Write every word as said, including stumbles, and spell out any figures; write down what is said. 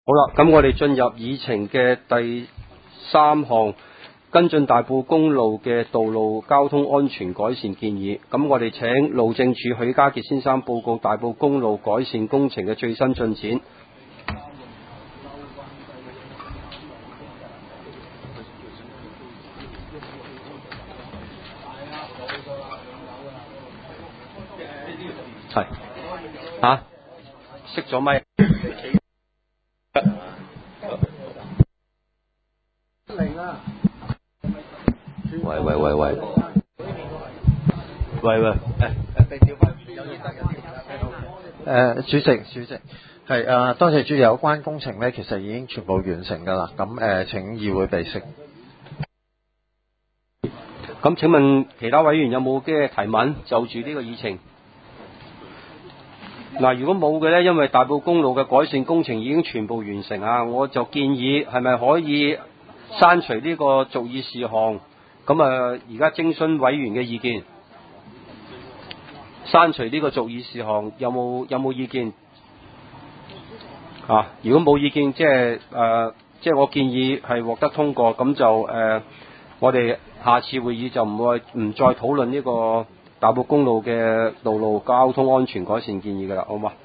好啦，咁我哋進入議程嘅第三項，跟進大埔公路嘅道路交通安全改善建議。咁我哋請路政署許家傑先生報告大埔公路改善工程嘅最新進展。係嚇，熄咗咪？喂喂喂喂，喂喂，誒誒、主席，主席係誒、多謝主席，有關工程咧，其實已經全部完成㗎啦。咁誒、請議會備悉。 咁請問其他委員有冇嘅提問就住呢個議程？嗱，如果冇嘅呢，因為大埔公路嘅改善工程已經全部完成啊，我就建議係咪可以刪除呢個續議事項？咁啊，而家徵詢委員嘅意見，刪除呢個續議事項有冇有冇意見？啊，如果冇意見，即係誒，即係我建議係獲得通過，咁就誒、呃，我哋下次會議就唔會唔再討論呢個大埔公路嘅道路交通安全改善建議㗎啦，好嘛？